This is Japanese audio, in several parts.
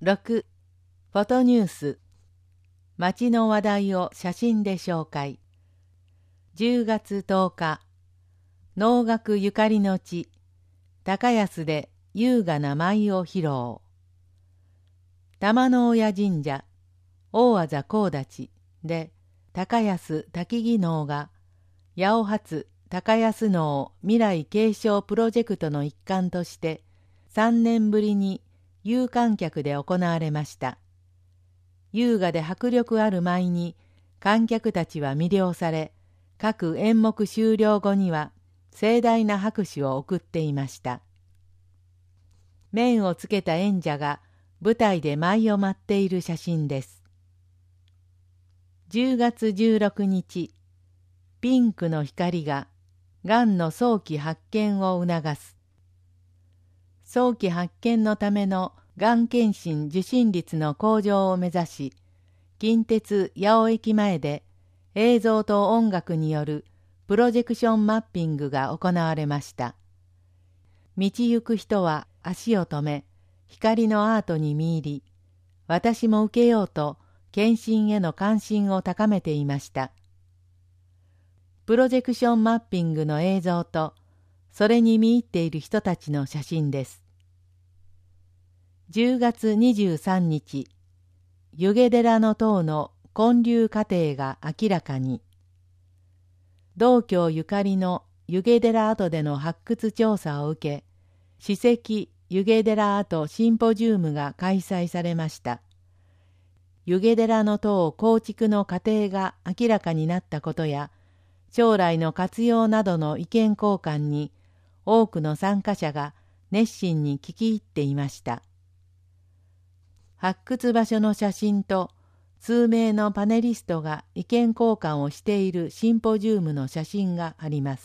6. フォトニュース。街の話題を写真で紹介。10月10日、能楽ゆかりの地、高安で優雅な舞を披露。玉の親神社、大字高立で、高安滝技能が、八尾発高安能未来継承プロジェクトの一環として、3年ぶりに有観客で行われました。優雅で迫力ある舞に観客たちは魅了され、各演目終了後には盛大な拍手を送っていました。面をつけた演者が舞台で舞を舞っている写真です。10月16日、ピンクの光ががんの早期発見を促す。早期発見のためのがん検診受診率の向上を目指し、近鉄八尾駅前で映像と音楽によるプロジェクションマッピングが行われました。道行く人は足を止め、光のアートに見入り、私も受けようと検診への関心を高めていました。プロジェクションマッピングの映像と、それに見入っている人たちの写真です。10月23日、湯気寺の塔の建立過程が明らかに。道教ゆかりの湯気寺跡での発掘調査を受け、史跡湯気寺跡シンポジウムが開催されました。湯気寺の塔構築の過程が明らかになったことや、将来の活用などの意見交換に多くの参加者が熱心に聞き入っていました。発掘場所の写真と数名のパネリストが意見交換をしているシンポジウムの写真があります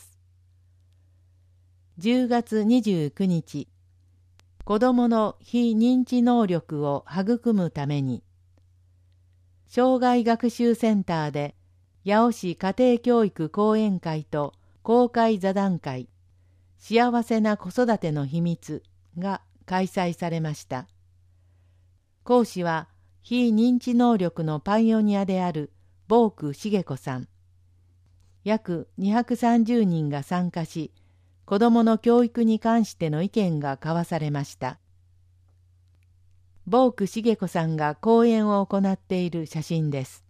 。10月29日、子どもの非認知能力を育むために、障害学習センターで八尾市家庭教育講演会と公開座談会、幸せな子育ての秘密が開催されました。講師は非認知能力のパイオニアであるボーク茂子さん。約230人が参加し、子どもの教育に関しての意見が交わされました。ボーク茂子さんが講演を行っている写真です。